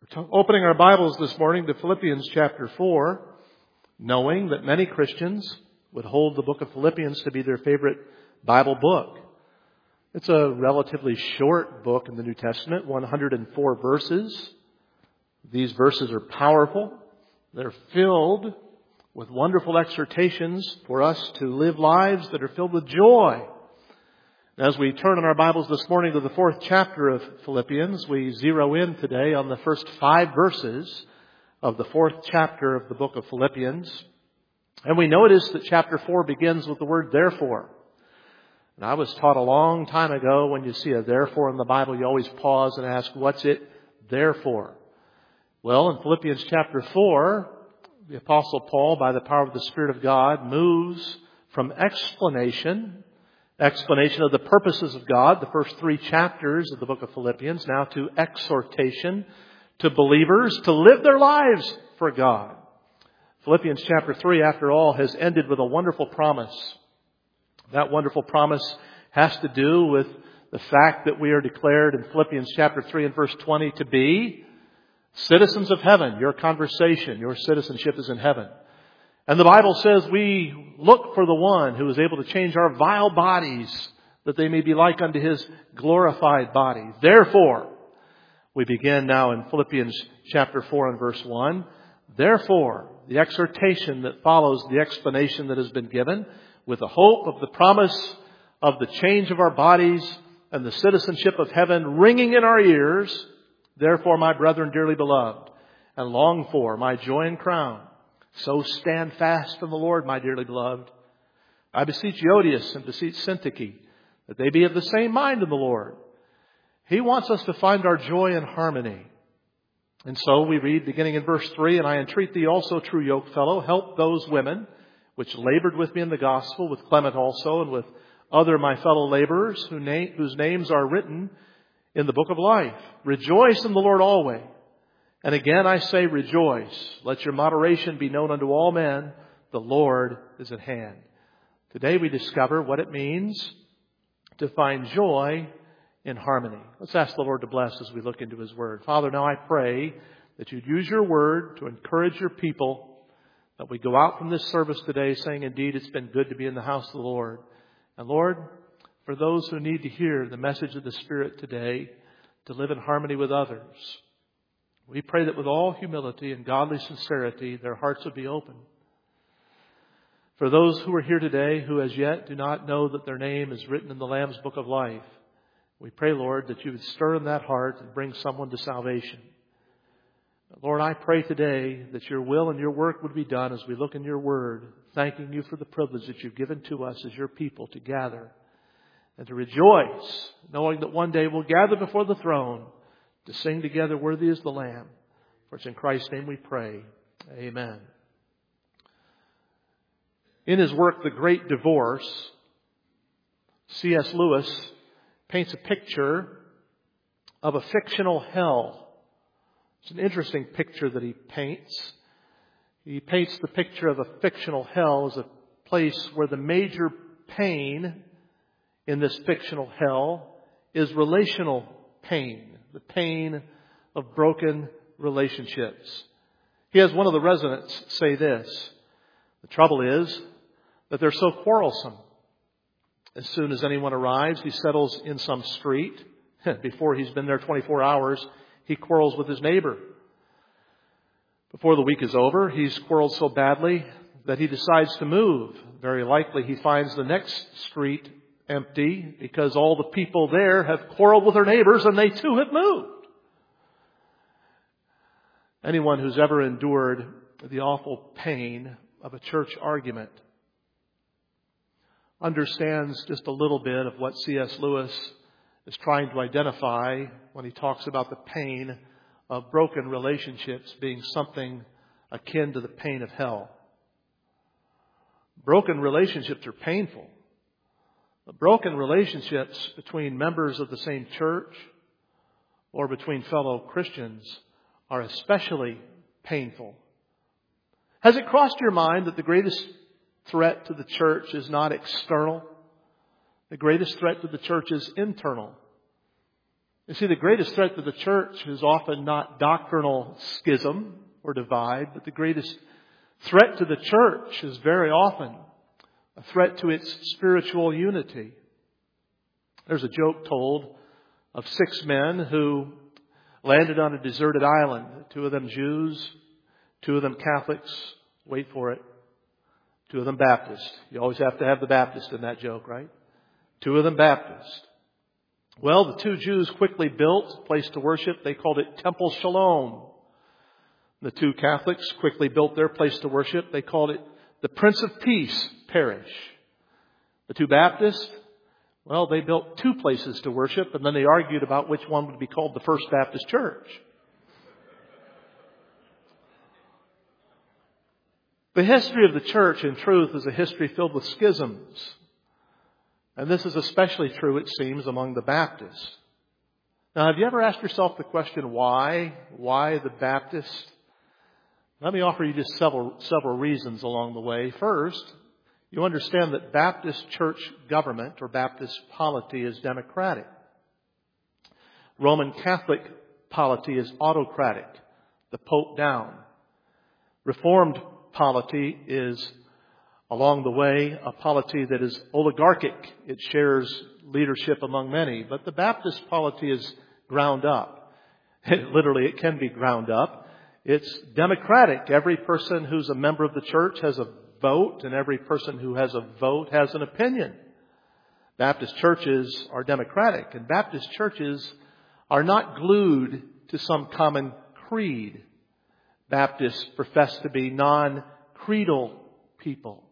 Opening our Bibles this morning to Philippians chapter 4, knowing that many Christians would hold the book of Philippians to be their favorite Bible book. It's a relatively short book in the New Testament, 104 verses. These verses are powerful. They're filled with wonderful exhortations for us to live lives that are filled with joy. As we turn in our Bibles this morning to the 4th chapter of Philippians, we zero in today on the first 5 verses of the 4th chapter of the book of Philippians. And we notice that chapter 4 begins with the word therefore. And I was taught a long time ago, when you see a therefore in the Bible, you always pause and ask, what's it there for? Well, in Philippians chapter 4, the Apostle Paul, by the power of the Spirit of God, moves from explanation of the purposes of God, the first 3 chapters of the book of Philippians, now to exhortation to believers to live their lives for God. Philippians chapter 3, after all, has ended with a wonderful promise. That wonderful promise has to do with the fact that we are declared in Philippians chapter 3 and verse 20 to be citizens of heaven. Your conversation, your citizenship is in heaven. And the Bible says we look for the one who is able to change our vile bodies that they may be like unto His glorified body. Therefore, we begin now in Philippians chapter 4 and verse 1. Therefore, the exhortation that follows the explanation that has been given with the hope of the promise of the change of our bodies and the citizenship of heaven ringing in our ears. Therefore, my brethren dearly beloved, and long for my joy and crown, so stand fast in the Lord, my dearly beloved. I beseech Euodias and beseech Syntyche that they be of the same mind in the Lord. He wants us to find our joy in harmony. And so we read beginning in verse 3, and I entreat thee also, true yokefellow, help those women which labored with me in the gospel, with Clement also, and with other my fellow laborers whose names are written in the book of life. Rejoice in the Lord always. And again I say rejoice. Let your moderation be known unto all men. The Lord is at hand. Today we discover what it means to find joy in harmony. Let's ask the Lord to bless as we look into His Word. Father, now I pray that you'd use your Word to encourage your people, that we go out from this service today saying, indeed, it's been good to be in the house of the Lord. And Lord, for those who need to hear the message of the Spirit today, to live in harmony with others, we pray that with all humility and godly sincerity, their hearts would be open. For those who are here today who as yet do not know that their name is written in the Lamb's Book of Life, we pray, Lord, that you would stir in that heart and bring someone to salvation. Lord, I pray today that your will and your work would be done as we look in your word, thanking you for the privilege that you've given to us as your people to gather and to rejoice, knowing that one day we'll gather before the throne to sing together, worthy is the Lamb. For it's in Christ's name we pray. Amen. In his work, The Great Divorce, C.S. Lewis paints a picture of a fictional hell. It's an interesting picture that he paints. He paints the picture of a fictional hell as a place where the major pain in this fictional hell is relational pain. The pain of broken relationships. He has one of the residents say this: the trouble is that they're so quarrelsome. As soon as anyone arrives, he settles in some street. Before he's been there 24 hours, he quarrels with his neighbor. Before the week is over, he's quarreled so badly that he decides to move. Very likely he finds the next street empty because all the people there have quarreled with their neighbors and they too have moved. Anyone who's ever endured the awful pain of a church argument understands just a little bit of what C.S. Lewis is trying to identify when he talks about the pain of broken relationships being something akin to the pain of hell. Broken relationships are painful. Broken relationships between members of the same church or between fellow Christians are especially painful. Has it crossed your mind that the greatest threat to the church is not external? The greatest threat to the church is internal. You see, the greatest threat to the church is often not doctrinal schism or divide, but the greatest threat to the church is very often a threat to its spiritual unity. There's a joke told of 6 men who landed on a deserted island. 2 of them Jews, 2 of them Catholics. Wait for it. 2 of them Baptists. You always have to have the Baptist in that joke, right? 2 of them Baptists. Well, the 2 Jews quickly built a place to worship. They called it Temple Shalom. The 2 Catholics quickly built their place to worship. They called it the Prince of Peace Parish. The 2 Baptists, well, they built 2 places to worship, and then they argued about which one would be called the First Baptist Church. The history of the church, in truth, is a history filled with schisms. And this is especially true, it seems, among the Baptists. Now, have you ever asked yourself the question, why? Why the Baptists? Let me offer you just several reasons along the way. First, you understand that Baptist church government or Baptist polity is democratic. Roman Catholic polity is autocratic, the Pope down. Reformed polity is, along the way, a polity that is oligarchic. It shares leadership among many. But the Baptist polity is ground up. Literally, it can be ground up. It's democratic. Every person who's a member of the church has a vote, and every person who has a vote has an opinion. Baptist churches are democratic, and Baptist churches are not glued to some common creed. Baptists profess to be non-creedal people.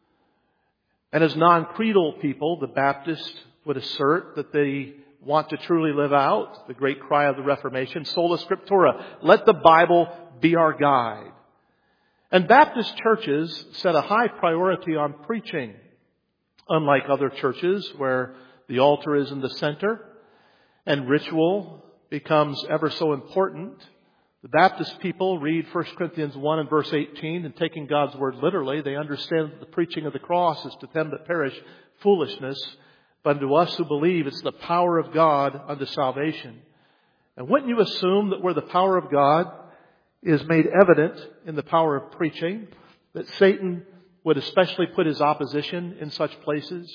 And as non-creedal people, the Baptists would assert that they want to truly live out the great cry of the Reformation, sola scriptura, let the Bible be our guide. And Baptist churches set a high priority on preaching. Unlike other churches where the altar is in the center and ritual becomes ever so important, the Baptist people read 1 Corinthians 1 and verse 18, and taking God's word literally, they understand that the preaching of the cross is to them that perish foolishness, but to us who believe it's the power of God unto salvation. And wouldn't you assume that where the power of God is made evident in the power of preaching, that Satan would especially put his opposition in such places?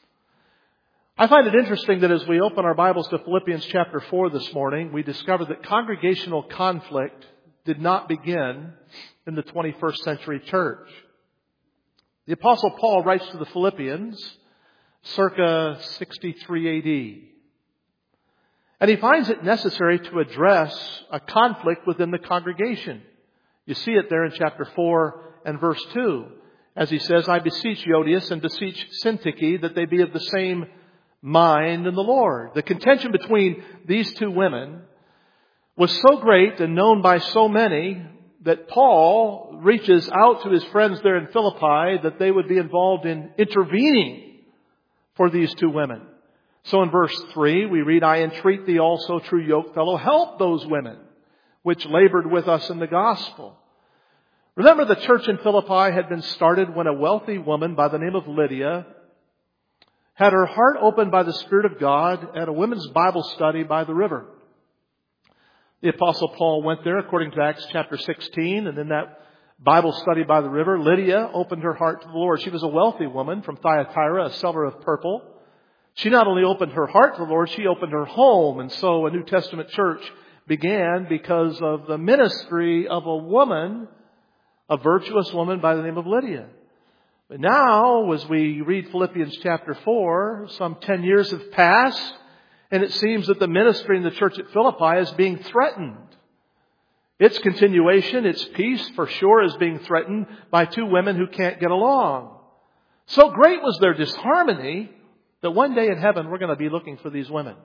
I find it interesting that as we open our Bibles to Philippians chapter 4 this morning, we discover that congregational conflict did not begin in the 21st century church. The Apostle Paul writes to the Philippians circa 63 AD. And he finds it necessary to address a conflict within the congregation. You see it there in chapter 4 and verse 2. As he says, I beseech Euodias and beseech Syntyche that they be of the same mind in the Lord. The contention between these 2 women was so great and known by so many that Paul reaches out to his friends there in Philippi that they would be involved in intervening for these 2 women. So in verse 3 we read, I entreat thee also, true yokefellow, help those women which labored with us in the gospel. Remember, the church in Philippi had been started when a wealthy woman by the name of Lydia had her heart opened by the Spirit of God at a women's Bible study by the river. The Apostle Paul went there according to Acts chapter 16, and in that Bible study by the river, Lydia opened her heart to the Lord. She was a wealthy woman from Thyatira, a seller of purple. She not only opened her heart to the Lord, she opened her home. And so a New Testament church began because of the ministry of a woman, a virtuous woman by the name of Lydia. But now, as we read Philippians chapter 4, some 10 years have passed, and it seems that the ministry in the church at Philippi is being threatened. Its continuation, its peace, for sure, is being threatened by 2 women who can't get along. So great was their disharmony that one day in heaven we're going to be looking for these women.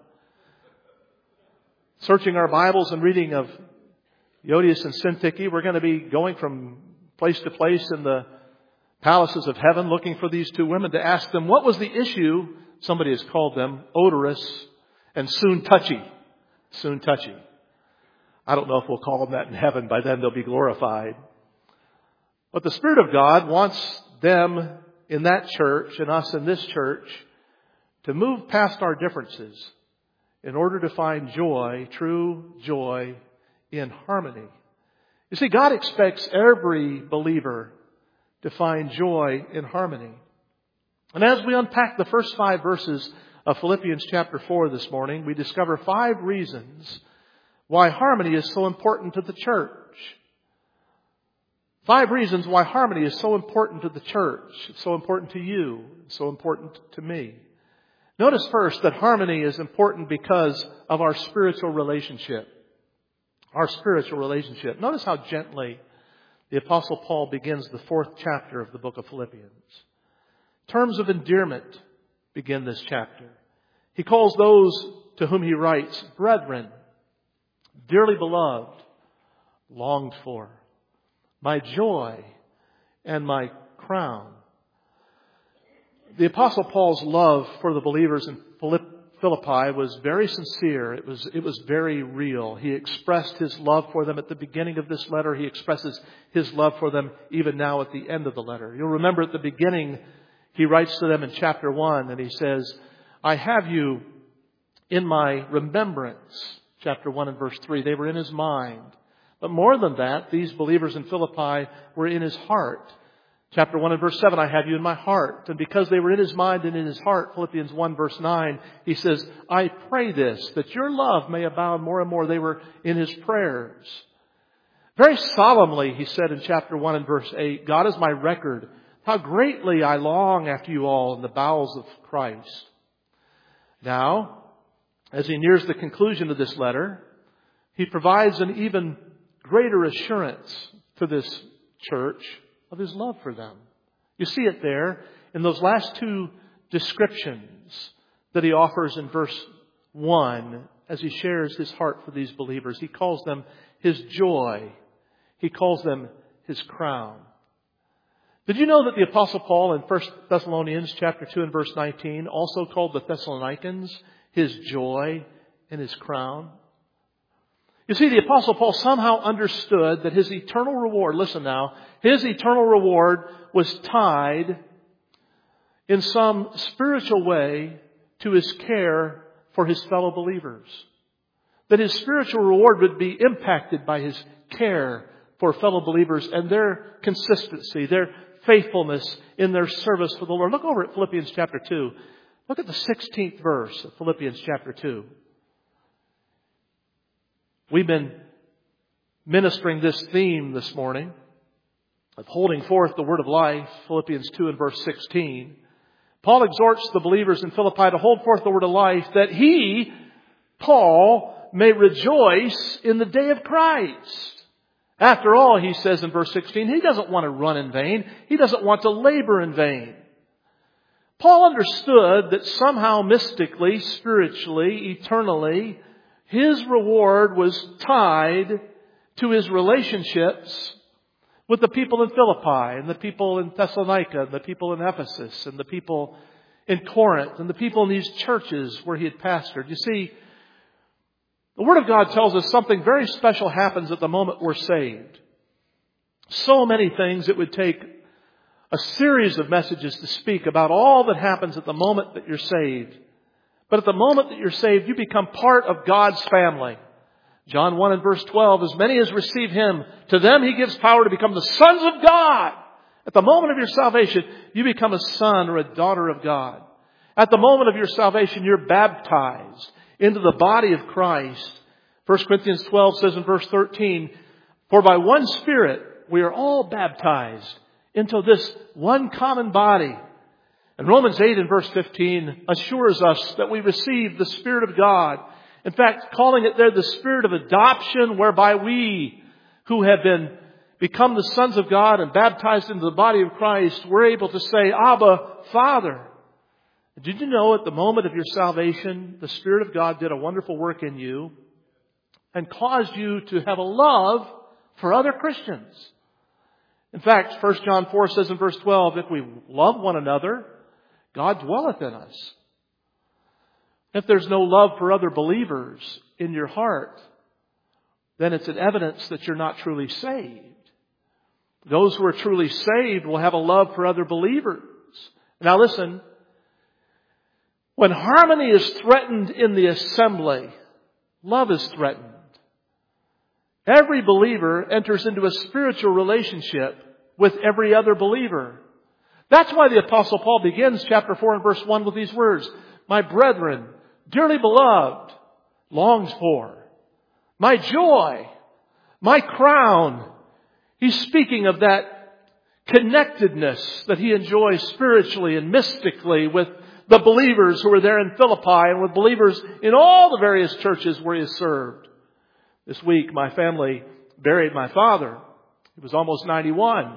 Searching our Bibles and reading of Euodias and Syntyche, we're going to be going from place to place in the palaces of heaven looking for these 2 women to ask them what was the issue. Somebody has called them odorous and soon touchy. Soon touchy. I don't know if we'll call them that in heaven. By then they'll be glorified. But the Spirit of God wants them in that church and us in this church to move past our differences in order to find joy, true joy, in harmony. You see, God expects every believer to find joy in harmony. And as we unpack the first 5 verses of Philippians chapter 4 this morning, we discover 5 reasons why harmony is so important to the church. 5 reasons why harmony is so important to the church, so important to you, so important to me. Notice first that harmony is important because of our spiritual relationship. Our spiritual relationship. Notice how gently the Apostle Paul begins the 4th chapter of the book of Philippians. Terms of endearment begin this chapter. He calls those to whom he writes, brethren, dearly beloved, longed for, my joy and my crown. The Apostle Paul's love for the believers in Philippi was very sincere. It was very real. He expressed his love for them at the beginning of this letter. He expresses his love for them even now at the end of the letter. You'll remember at the beginning, he writes to them in chapter 1 and he says, I have you in my remembrance. Chapter 1 and verse 3. They were in his mind. But more than that, these believers in Philippi were in his heart. Chapter 1 and verse 7, I have you in my heart. And because they were in his mind and in his heart, Philippians 1 verse 9, he says, I pray this, that your love may abound more and more. They were in his prayers. Very solemnly, he said in chapter 1 and verse 8, God is my record. How greatly I long after you all in the bowels of Christ. Now, as he nears the conclusion of this letter, he provides an even greater assurance to this church of his love for them. You see it there in those last 2 descriptions that he offers in verse 1 as he shares his heart for these believers. He calls them his joy. He calls them his crown. Did you know that the Apostle Paul in 1 Thessalonians chapter 2 and verse 19 also called the Thessalonians his joy and his crown? You see, the Apostle Paul somehow understood that his eternal reward, listen now, his eternal reward was tied in some spiritual way to his care for his fellow believers. That his spiritual reward would be impacted by his care for fellow believers and their consistency, their faithfulness in their service for the Lord. Look over at Philippians chapter 2. Look at the 16th verse of Philippians chapter 2. We've been ministering this theme this morning of holding forth the word of life, Philippians 2 and verse 16. Paul exhorts the believers in Philippi to hold forth the word of life that he, Paul, may rejoice in the day of Christ. After all, he says in verse 16, he doesn't want to run in vain. He doesn't want to labor in vain. Paul understood that somehow mystically, spiritually, eternally, his reward was tied to his relationships with the people in Philippi and the people in Thessalonica and the people in Ephesus and the people in Corinth and the people in these churches where he had pastored. You see, the Word of God tells us something very special happens at the moment we're saved. So many things it would take a series of messages to speak about all that happens at the moment that you're saved. But at the moment that you're saved, you become part of God's family. John 1 and verse 12, as many as receive Him, to them He gives power to become the sons of God. At the moment of your salvation, you become a son or a daughter of God. At the moment of your salvation, you're baptized into the body of Christ. 1 Corinthians 12 says in verse 13, for by one Spirit we are all baptized into this one common body. And Romans 8 and verse 15 assures us that we receive the Spirit of God. In fact, calling it there the Spirit of adoption, whereby we who have become the sons of God and baptized into the body of Christ, we're able to say, Abba, Father. Did you know at the moment of your salvation, the Spirit of God did a wonderful work in you and caused you to have a love for other Christians? In fact, 1 John 4 says in verse 12, if we love one another, God dwelleth in us. If there's no love for other believers in your heart, then it's an evidence that you're not truly saved. Those who are truly saved will have a love for other believers. Now listen, When harmony is threatened in the assembly, love is threatened. Every believer enters into a spiritual relationship with every other believer. That's why the Apostle Paul begins chapter 4 and verse 1 with these words. My brethren, dearly beloved, longs for, my joy, my crown. He's speaking of that connectedness that he enjoys spiritually and mystically with the believers who are there in Philippi and with believers in all the various churches where he has served. This week, my family buried my father. He was almost 91.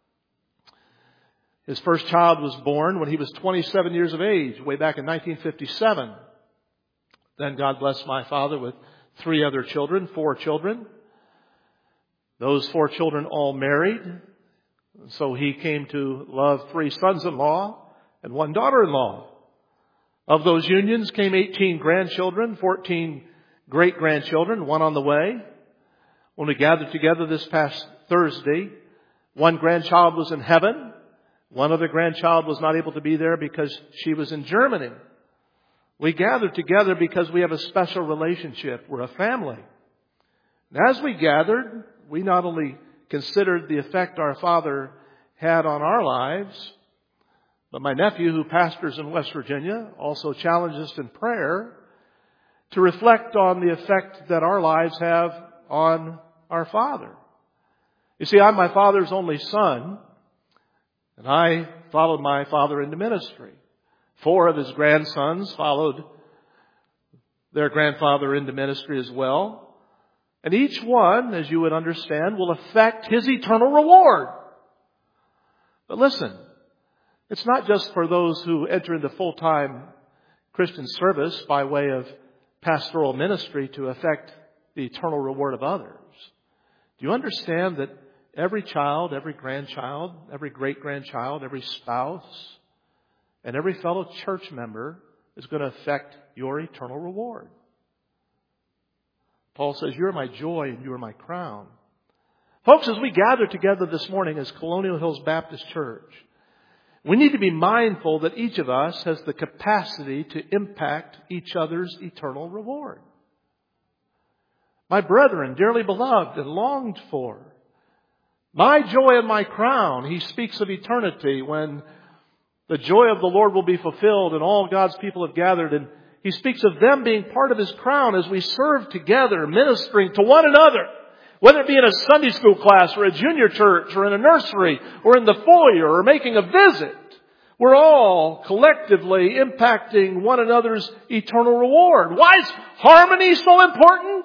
His first child was born when he was 27 years of age, way back in 1957. Then God blessed my father with 3 other children, 4 children. Those 4 children all married. So he came to love 3 sons-in-law and 1 daughter-in-law. Of those unions came 18 grandchildren, 14 great-grandchildren, 1 on the way. When we gathered together this past Thursday, 1 grandchild was in heaven. 1 other grandchild was not able to be there because she was in Germany. We gathered together because we have a special relationship. We're a family. And as we gathered, we not only considered the effect our father had on our lives, but my nephew, who pastors in West Virginia, also challenged us in prayer to reflect on the effect that our lives have on our father. You see, I'm my father's only son, and I followed my father into ministry. 4 of his grandsons followed their grandfather into ministry as well. And each one, as you would understand, will affect his eternal reward. But listen, it's not just for those who enter into full-time Christian service by way of pastoral ministry to affect the eternal reward of others. Do you understand that every child, every grandchild, every great-grandchild, every spouse, and every fellow church member is going to affect your eternal reward? Paul says, you're my joy and you are my crown. Folks, as we gather together this morning as Colonial Hills Baptist Church, we need to be mindful that each of us has the capacity to impact each other's eternal reward. My brethren, dearly beloved and longed for, my joy and my crown. He speaks of eternity when the joy of the Lord will be fulfilled and all God's people have gathered. And he speaks of them being part of His crown as we serve together, ministering to one another. Whether it be in a Sunday school class or a junior church or in a nursery or in the foyer or making a visit, we're all collectively impacting one another's eternal reward. Why is harmony so important?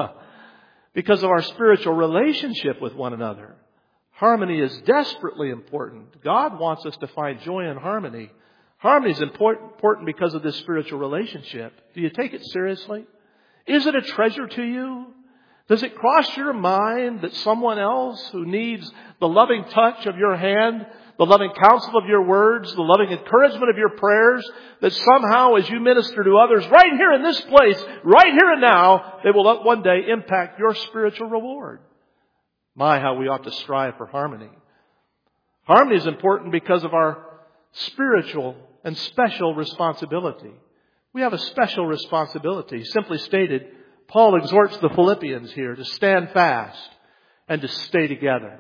Because of our spiritual relationship with one another. Harmony is desperately important. God wants us to find joy in harmony. Harmony is important because of this spiritual relationship. Do you take it seriously? Is it a treasure to you? Does it cross your mind that someone else who needs the loving touch of your hand, the loving counsel of your words, the loving encouragement of your prayers, that somehow as you minister to others right here in this place, right here and now, they will one day impact your spiritual reward? My, how we ought to strive for harmony. Harmony is important because of our spiritual and special responsibility. We have a special responsibility. Simply stated, Paul exhorts the Philippians here to stand fast and to stay together.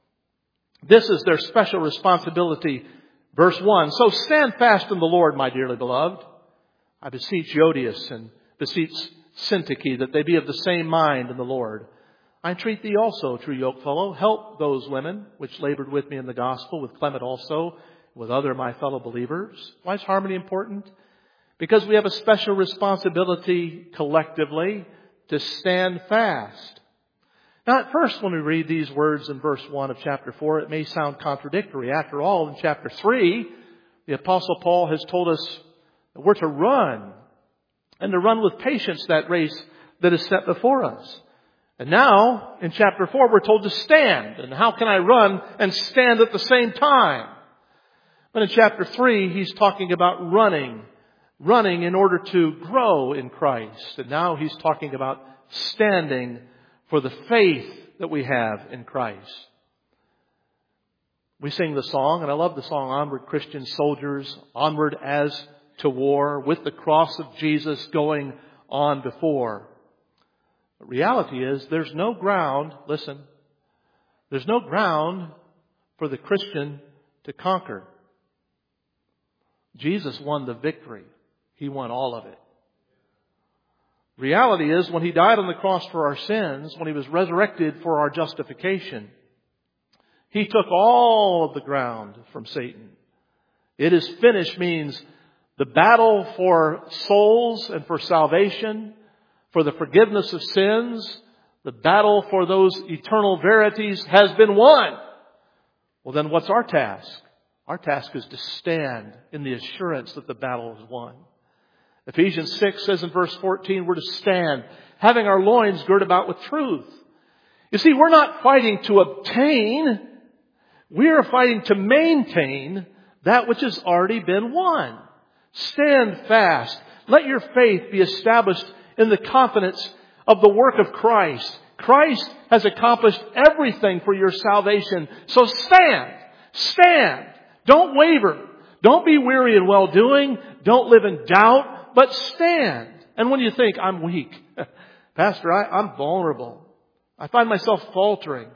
This is their special responsibility. Verse 1, so stand fast in the Lord, my dearly beloved. I beseech Euodias and beseech Syntyche that they be of the same mind in the Lord. I entreat thee also, true yokefellow, help those women which labored with me in the gospel, with Clement also, with other my fellow believers. Why is harmony important? Because we have a special responsibility collectively to stand fast. Now at first when we read these words in verse 1 of chapter 4, it may sound contradictory. After all, in chapter 3, the Apostle Paul has told us that we're to run, and to run with patience that race that is set before us. And now, in chapter 4, we're told to stand. And how can I run and stand at the same time? But in chapter 3, he's talking about running in order to grow in Christ. And now he's talking about standing for the faith that we have in Christ. We sing the song, and I love the song, Onward Christian Soldiers, onward as to war with the cross of Jesus going on before. The reality is there's no ground, listen, there's no ground for the Christian to conquer. Jesus won the victory. He won all of it. Reality is when He died on the cross for our sins, when He was resurrected for our justification, He took all of the ground from Satan. It is finished means the battle for souls and for salvation, for the forgiveness of sins, the battle for those eternal verities has been won. Well, then what's our task? Our task is to stand in the assurance that the battle is won. Ephesians 6 says in verse 14, we're to stand, having our loins girt about with truth. You see, we're not fighting to obtain. We are fighting to maintain that which has already been won. Stand fast. Let your faith be established in the confidence of the work of Christ. Christ has accomplished everything for your salvation. So stand. Stand. Don't waver. Don't be weary in well-doing. Don't live in doubt, but stand. And when you think, I'm weak, Pastor, I'm vulnerable, I find myself faltering,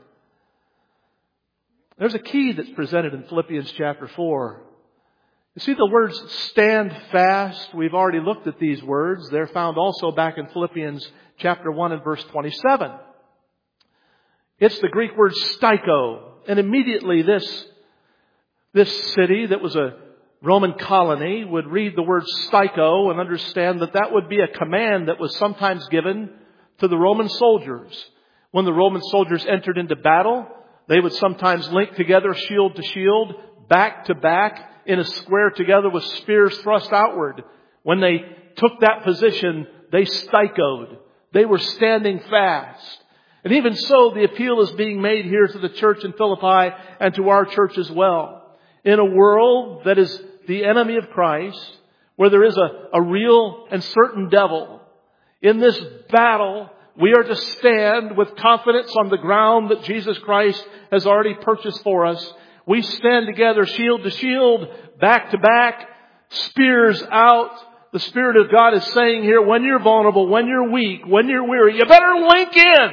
there's a key that's presented in Philippians chapter 4. You see the words stand fast. We've already looked at these words. They're found also back in Philippians chapter 1 and verse 27. It's the Greek word stiko. And immediately this city that was a Roman colony would read the word stiko and understand that that would be a command that was sometimes given to the Roman soldiers. When the Roman soldiers entered into battle, they would sometimes link together shield to shield, back to back, in a square together with spears thrust outward. When they took that position, they stikoed. They were standing fast. And even so, the appeal is being made here to the church in Philippi and to our church as well. In a world that is the enemy of Christ, where there is a real and certain devil, in this battle, we are to stand with confidence on the ground that Jesus Christ has already purchased for us. We stand together, shield to shield, back to back, spears out. The Spirit of God is saying here, when you're vulnerable, when you're weak, when you're weary, you better link in.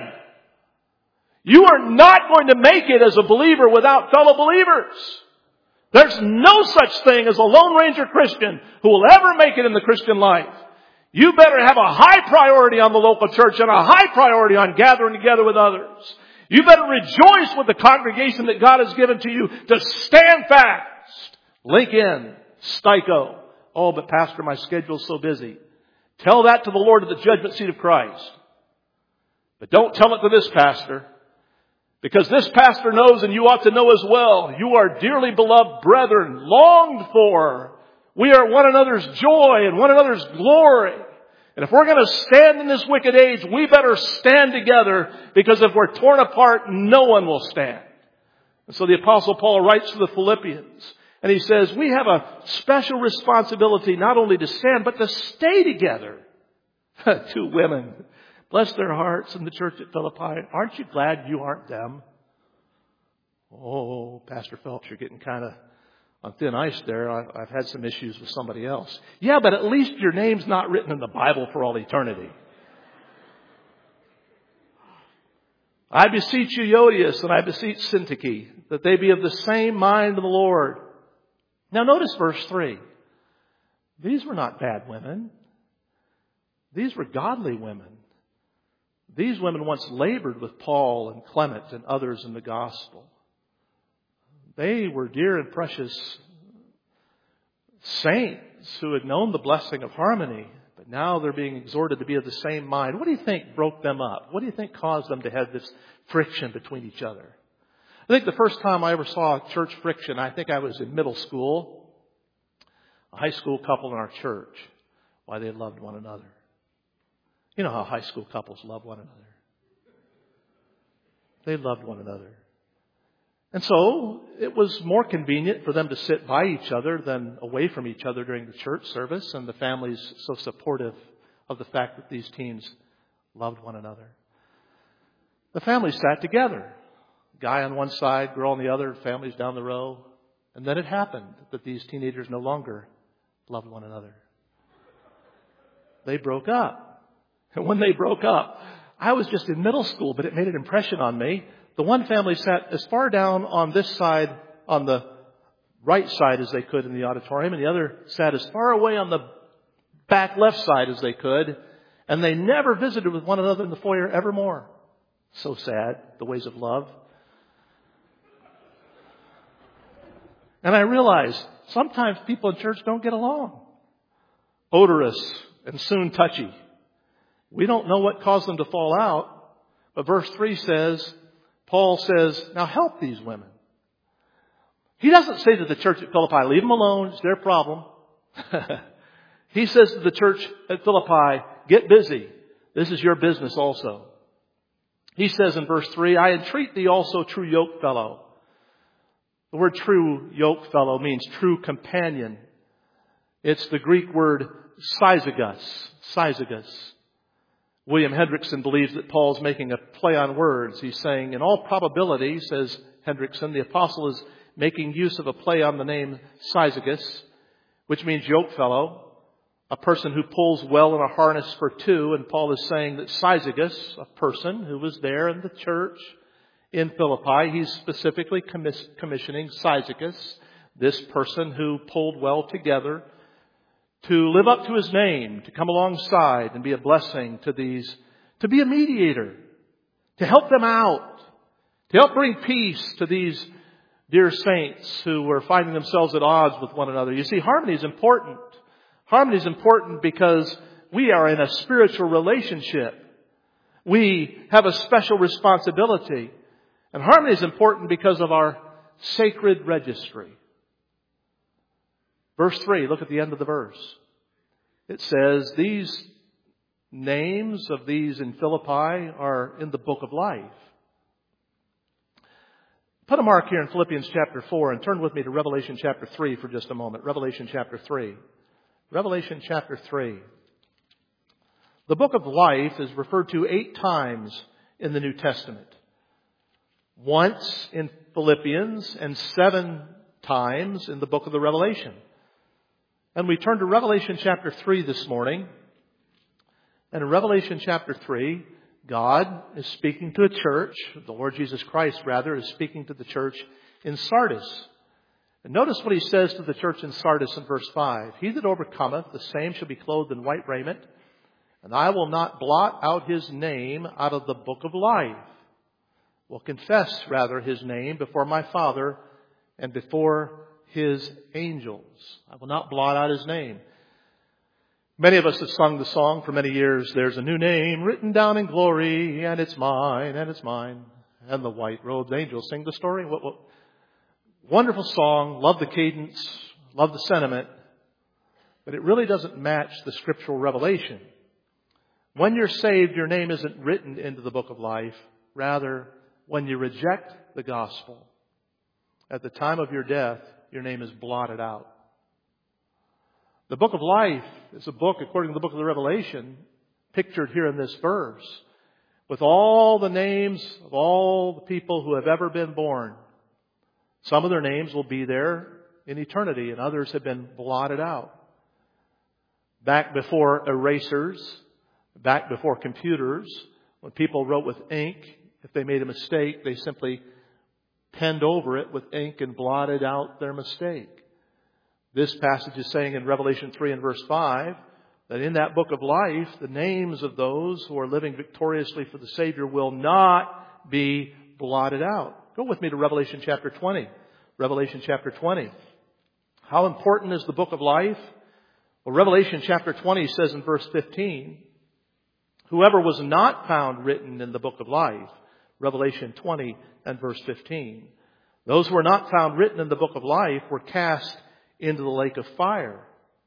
You are not going to make it as a believer without fellow believers. There's no such thing as a Lone Ranger Christian who will ever make it in the Christian life. You better have a high priority on the local church and a high priority on gathering together with others. You better rejoice with the congregation that God has given to you to stand fast. Link in. Stiko. Oh, but Pastor, my schedule's so busy. Tell that to the Lord at the judgment seat of Christ. But don't tell it to this pastor. Because this pastor knows, and you ought to know as well, you are dearly beloved brethren, longed for. We are one another's joy and one another's glory. And if we're going to stand in this wicked age, we better stand together, because if we're torn apart, no one will stand. And so the Apostle Paul writes to the Philippians, and he says, we have a special responsibility not only to stand, but to stay together. Two women, bless their hearts, in the church at Philippi. Aren't you glad you aren't them? Oh, Pastor Phelps, you're getting kind of on thin ice there. I've had some issues with somebody else. Yeah, but at least your name's not written in the Bible for all eternity. I beseech you, Euodias, and I beseech Syntyche, that they be of the same mind in the Lord. Now notice verse 3. These were not bad women. These were godly women. These women once labored with Paul and Clement and others in the gospel. They were dear and precious saints who had known the blessing of harmony, but now they're being exhorted to be of the same mind. What do you think broke them up? What do you think caused them to have this friction between each other? I think the first time I ever saw church friction, I think I was in middle school. A high school couple in our church. Why, they loved one another. You know how high school couples love one another. They loved one another. And so it was more convenient for them to sit by each other than away from each other during the church service. And the family's so supportive of the fact that these teens loved one another. The families sat together. Guy on one side, girl on the other, families down the row. And then it happened that these teenagers no longer loved one another. They broke up. And when they broke up, I was just in middle school, but it made an impression on me. The one family sat as far down on this side, on the right side as they could in the auditorium, and the other sat as far away on the back left side as they could, and they never visited with one another in the foyer evermore. So sad, the ways of love. And I realized sometimes people in church don't get along. Odorous and soon touchy. We don't know what caused them to fall out, but verse 3 says, Paul says, now help these women. He doesn't say to the church at Philippi, leave them alone, it's their problem. He says to the church at Philippi, get busy. This is your business also. He says in verse 3, I entreat thee also, true yoke fellow. The word true yoke fellow means true companion. It's the Greek word syzygus. William Hendrickson believes that Paul's making a play on words. He's saying, in all probability, says Hendrickson, the apostle is making use of a play on the name syzygus, which means yoke fellow, a person who pulls well in a harness for two. And Paul is saying that syzygus, a person who was there in the church in Philippi, he's specifically commissioning syzygus, this person who pulled well together, to live up to his name, to come alongside and be a blessing to these, to be a mediator, to help them out, to help bring peace to these dear saints who were finding themselves at odds with one another. You see, harmony is important. Harmony is important because we are in a spiritual relationship. We have a special responsibility. And harmony is important because of our sacred registry. Verse 3, look at the end of the verse. It says, these names of these in Philippi are in the book of life. Put a mark here in Philippians chapter 4 and turn with me to Revelation chapter 3 for just a moment. Revelation chapter 3. Revelation chapter 3. The book of life is referred to 8 times in the New Testament. Once in Philippians and 7 times in the book of the Revelation. And we turn to Revelation chapter 3 this morning. And in Revelation chapter 3, God is speaking to a church. The Lord Jesus Christ, rather, is speaking to the church in Sardis. And notice what he says to the church in Sardis in verse 5. He that overcometh, the same shall be clothed in white raiment, and I will not blot out his name out of the book of life. Will confess, rather, his name before my Father and before his angels. I will not blot out his name. Many of us have sung the song for many years. There's a new name written down in glory, and it's mine, and it's mine. And the white-robed angels sing the story. What wonderful song. Love the cadence. Love the sentiment. But it really doesn't match the scriptural revelation. When you're saved, your name isn't written into the book of life. Rather, when you reject the gospel, at the time of your death, your name is blotted out. The book of life is a book, according to the book of the Revelation, pictured here in this verse, with all the names of all the people who have ever been born. Some of their names will be there in eternity, and others have been blotted out. Back before erasers, back before computers, when people wrote with ink, if they made a mistake, they simply penned over it with ink and blotted out their mistake. This passage is saying in Revelation 3 and verse 5 that in that book of life, the names of those who are living victoriously for the Savior will not be blotted out. Go with me to Revelation chapter 20. Revelation chapter 20. How important is the book of life? Well, Revelation chapter 20 says in verse 15, whoever was not found written in the book of life, Revelation 20 and verse 15. Those who were not found written in the book of life were cast into the lake of fire.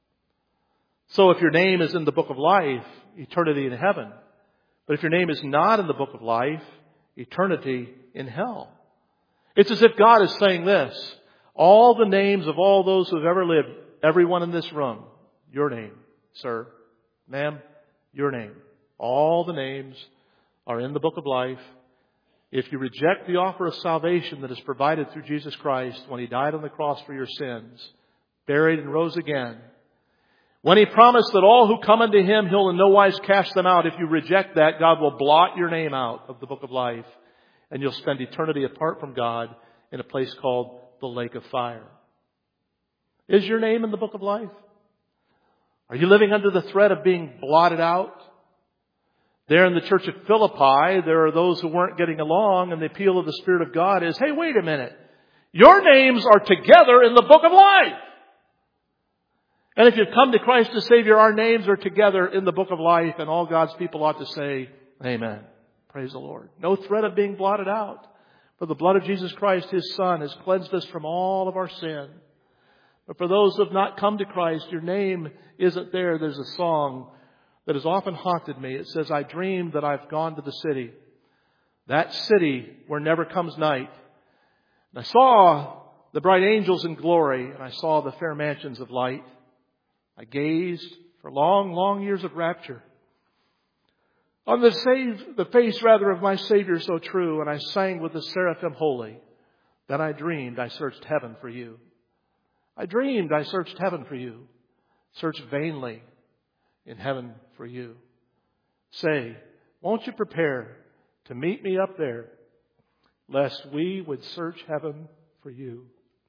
So if your name is in the book of life, eternity in heaven. But if your name is not in the book of life, eternity in hell. It's as if God is saying this. All the names of all those who have ever lived, everyone in this room, your name, sir, ma'am, your name. All the names are in the book of life. If you reject the offer of salvation that is provided through Jesus Christ when He died on the cross for your sins, buried and rose again, When He promised that all who come unto Him, He'll in no wise cast them out. If you reject that, God will blot your name out of the book of life, and you'll spend eternity apart from God in a place called the lake of fire. Is your name in the book of life? Are you living under the threat of being blotted out? There in the church of Philippi, there are those who weren't getting along, and the appeal of the Spirit of God is, hey, wait a minute. Your names are together in the book of life. And if you've come to Christ as Savior, our names are together in the book of life, and all God's people ought to say, amen. Praise the Lord. No threat of being blotted out. For the blood of Jesus Christ, His Son, has cleansed us from all of our sin. But for those who have not come to Christ, your name isn't there. There's a song that has often haunted me. It says, I dreamed that I've gone to the city, that city where never comes night. And I saw the bright angels in glory, and I saw the fair mansions of light. I gazed for long, long years of rapture on the face of my Savior so true, and I sang with the seraphim holy. Then I dreamed I searched heaven for you. I dreamed I searched heaven for you. Searched vainly in heaven for you. Say, won't you prepare to meet me up there, lest we would search heaven for you?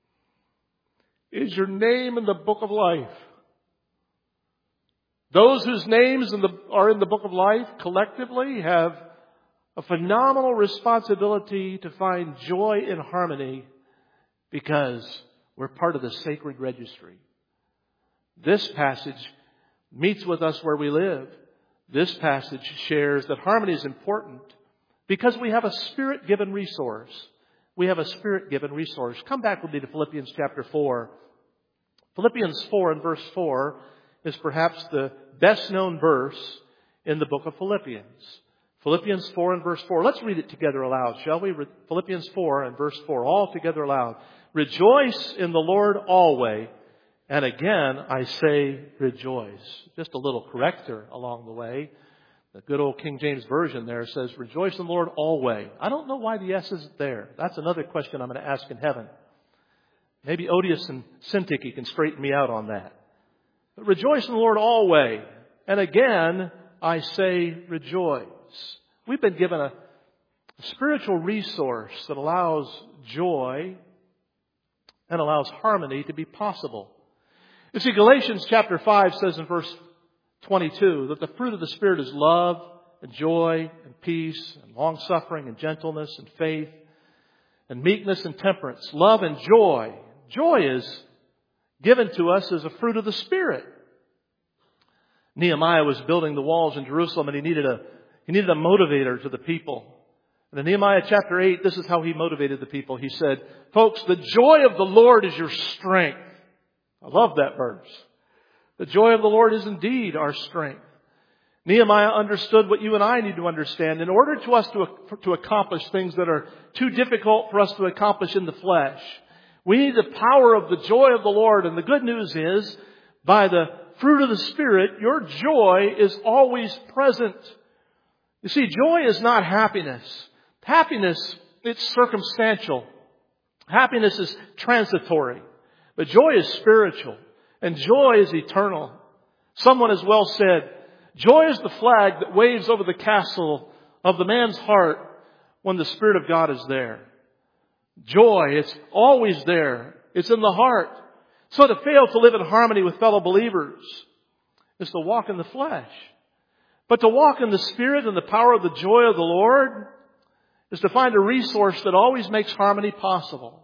Is your name in the book of life? Those whose names are in the book of life collectively have a phenomenal responsibility to find joy in harmony because we're part of the sacred registry. This passage meets with us where we live. This passage shares that harmony is important because we have a Spirit-given resource. We have a Spirit-given resource. Come back with me to Philippians chapter 4. Philippians 4 and verse 4 is perhaps the best-known verse in the book of Philippians. Philippians 4 and verse 4. Let's read it together aloud, shall we? Philippians 4 and verse 4. All together aloud. Rejoice in the Lord always. And again, I say rejoice. Just a little corrector along the way. The good old King James Version there says, rejoice in the Lord always. I don't know why the S isn't there. That's another question I'm going to ask in heaven. Maybe Odious and Syntyche can straighten me out on that. But rejoice in the Lord always. And again, I say rejoice. We've been given a spiritual resource that allows joy and allows harmony to be possible. You see, Galatians chapter 5 says in verse 22 that the fruit of the Spirit is love and joy and peace and long-suffering and gentleness and faith and meekness and temperance. Love and joy. Joy is given to us as a fruit of the Spirit. Nehemiah was building the walls in Jerusalem, and he needed a motivator to the people. And in Nehemiah chapter 8, this is how he motivated the people. He said, folks, the joy of the Lord is your strength. I love that verse. The joy of the Lord is indeed our strength. Nehemiah understood what you and I need to understand. In order to us to accomplish things that are too difficult for us to accomplish in the flesh, we need the power of the joy of the Lord. And the good news is, by the fruit of the Spirit, your joy is always present. You see, joy is not happiness. Happiness, it's circumstantial. Happiness is transitory. But joy is spiritual. And joy is eternal. Someone has well said, joy is the flag that waves over the castle of the man's heart when the Spirit of God is there. Joy, it's always there. It's in the heart. So to fail to live in harmony with fellow believers is to walk in the flesh. But to walk in the Spirit and the power of the joy of the Lord is to find a resource that always makes harmony possible.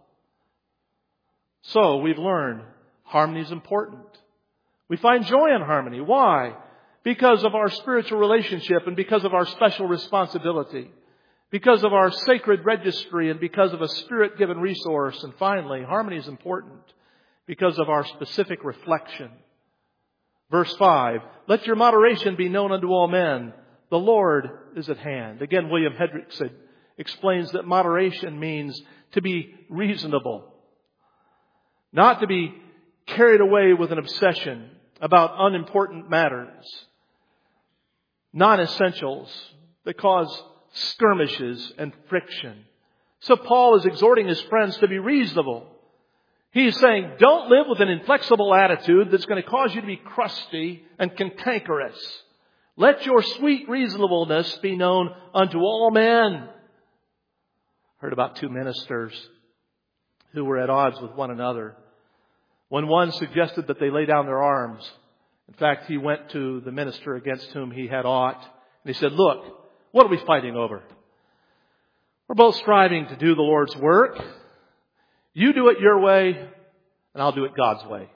So we've learned harmony is important. We find joy in harmony. Why? Because of our spiritual relationship and because of our special responsibility. Because of our sacred registry and because of a Spirit-given resource. And finally, harmony is important because of our specific reflection. Verse 5, let your moderation be known unto all men. The Lord is at hand. Again, William Hendriksen explains that moderation means to be reasonable. Not to be carried away with an obsession about unimportant matters. Non-essentials that cause skirmishes and friction. So Paul is exhorting his friends to be reasonable. He's saying, don't live with an inflexible attitude that's going to cause you to be crusty and cantankerous. Let your sweet reasonableness be known unto all men. Heard about two ministers who were at odds with one another. When one suggested that they lay down their arms, in fact, he went to the minister against whom he had aught, and he said, look, what are we fighting over? We're both striving to do the Lord's work. You do it your way, and I'll do it God's way.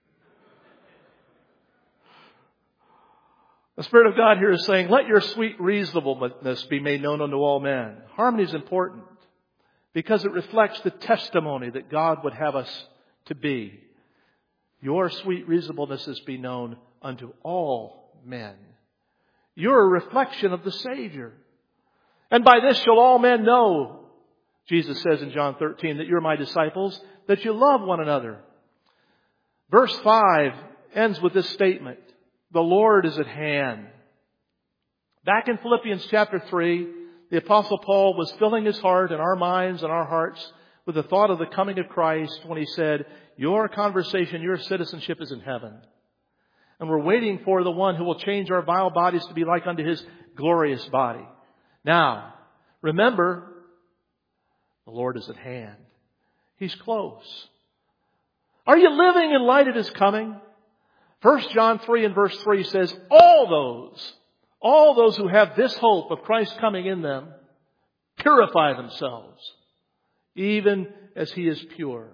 The Spirit of God here is saying, let your sweet reasonableness be made known unto all men. Harmony is important because it reflects the testimony that God would have us to be. Your sweet reasonableness is be known unto all men. You're a reflection of the Savior. And by this shall all men know, Jesus says in John 13, that you're my disciples, that you love one another. Verse 5 ends with this statement, the Lord is at hand. Back in Philippians chapter 3, the Apostle Paul was filling his heart and our minds and our hearts with the thought of the coming of Christ when he said, your conversation, your citizenship is in heaven. And we're waiting for the one who will change our vile bodies to be like unto his glorious body. Now, remember, the Lord is at hand. He's close. Are you living in light of His coming? 1 John 3 and verse 3 says, all those who have this hope of Christ coming in them, purify themselves, even as He is pure.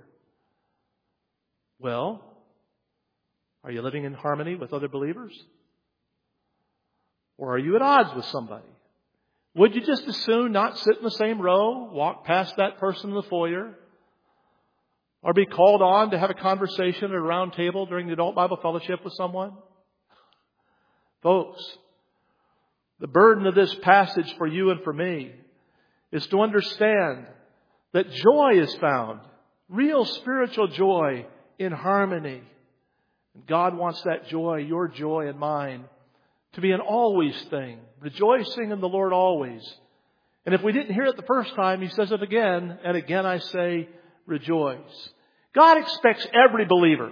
Well, are you living in harmony with other believers? Or are you at odds with somebody? Would you just as soon not sit in the same row, walk past that person in the foyer, or be called on to have a conversation at a round table during the adult Bible fellowship with someone? Folks, the burden of this passage for you and for me is to understand that joy is found, real spiritual joy, in harmony. And God wants that joy, your joy and mine, to be an always thing, rejoicing in the Lord always. And if we didn't hear it the first time, He says it again, and again I say, rejoice. God expects every believer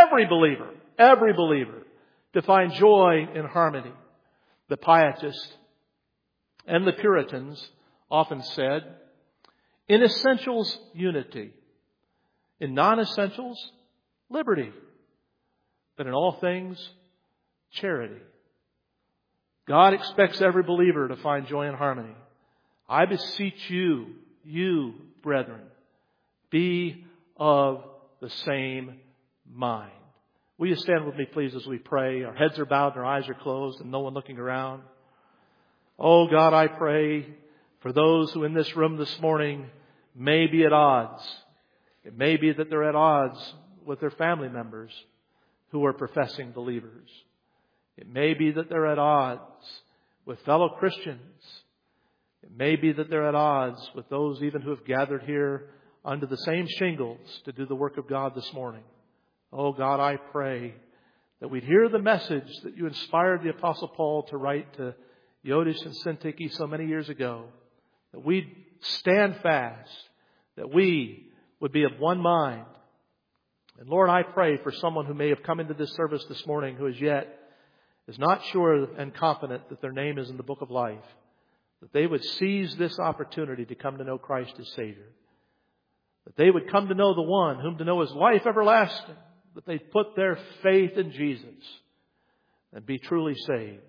to find joy in harmony. The pietists and the Puritans often said, in essentials, unity. In non-essentials, liberty. But in all things, charity. God expects every believer to find joy and harmony. I beseech you, brethren, be of the same mind. Will you stand with me, please, as we pray? Our heads are bowed and our eyes are closed and no one looking around. Oh, God, I pray for those who in this room this morning may be at odds. It may be that they're at odds with their family members who are professing believers. It may be that they're at odds with fellow Christians. It may be that they're at odds with those even who have gathered here under the same shingles to do the work of God this morning. Oh God, I pray that we'd hear the message that you inspired the Apostle Paul to write to Euodia and Syntyche so many years ago. That we'd stand fast. That we would be of one mind. And Lord, I pray for someone who may have come into this service this morning who as yet is not sure and confident that their name is in the book of life, that they would seize this opportunity to come to know Christ as Savior. That they would come to know the one whom to know is life everlasting. That they'd put their faith in Jesus and be truly saved.